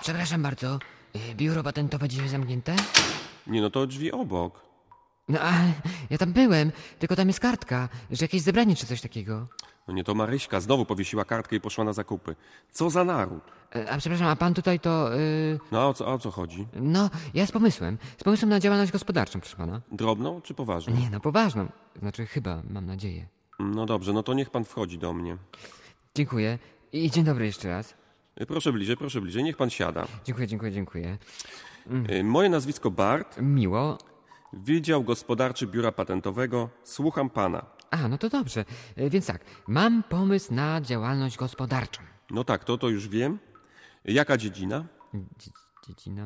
Przepraszam bardzo, biuro patentowe dzisiaj zamknięte? Nie, no to drzwi obok. No, a ja tam byłem, tylko tam jest kartka, że jakieś zebranie czy coś takiego. No nie, to Maryśka znowu powiesiła kartkę i poszła na zakupy. Co za naród. A przepraszam, a pan tutaj to... No a o co chodzi? No, ja z pomysłem na działalność gospodarczą, proszę pana. Drobną czy poważną? Nie, no poważną. Znaczy chyba, mam nadzieję. No dobrze, no to niech pan wchodzi do mnie. Dziękuję i dzień dobry jeszcze raz. Proszę bliżej, niech pan siada. Dziękuję. Moje nazwisko Bart, Miło. Wydział Gospodarczy Biura Patentowego. Słucham pana. A, no to dobrze. Więc tak, mam pomysł na działalność gospodarczą. No tak, to już wiem. Jaka dziedzina? Dziedzina?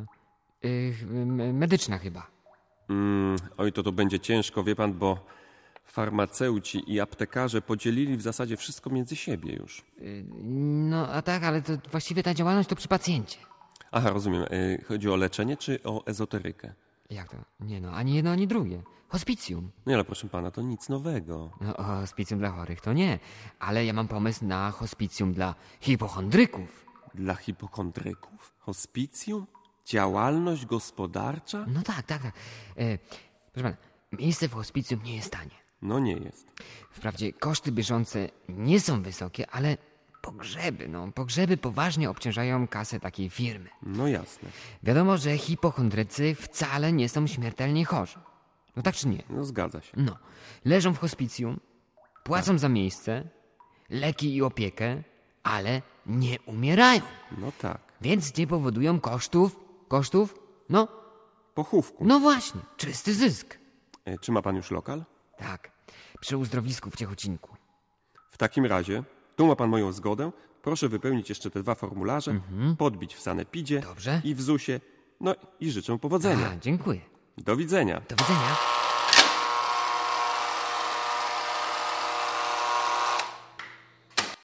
Medyczna chyba. Oj, to będzie ciężko, wie pan, bo farmaceuci i aptekarze podzielili w zasadzie wszystko między siebie już. No, a tak, ale to właściwie ta działalność to przy pacjencie. Aha, rozumiem. Chodzi o leczenie czy o ezoterykę? Jak to? Nie no, ani jedno, ani drugie. Hospicjum. Nie, ale proszę pana, to nic nowego. No, hospicjum dla chorych to nie. Ale ja mam pomysł na hospicjum dla hipochondryków. Dla hipochondryków? Hospicjum? Działalność gospodarcza? No tak. Proszę pana, miejsce w hospicjum nie jest tanie. No nie jest. Wprawdzie koszty bieżące nie są wysokie, ale pogrzeby poważnie obciążają kasę takiej firmy. No jasne. Wiadomo, że hipochondrycy wcale nie są śmiertelnie chorzy. No tak czy nie? No zgadza się. No. Leżą w hospicjum, płacą za miejsce, leki i opiekę, ale nie umierają. No tak. Więc nie powodują kosztów? No, Pochówku. no właśnie, czysty zysk. Czy ma pan już lokal? Tak, przy uzdrowisku w Ciechocinku. W takim razie, tu ma pan moją zgodę. Proszę wypełnić jeszcze te 2 formularze, podbić w sanepidzie Dobrze. i w ZUS-ie. No i życzę powodzenia. Dziękuję. Do widzenia. Do widzenia.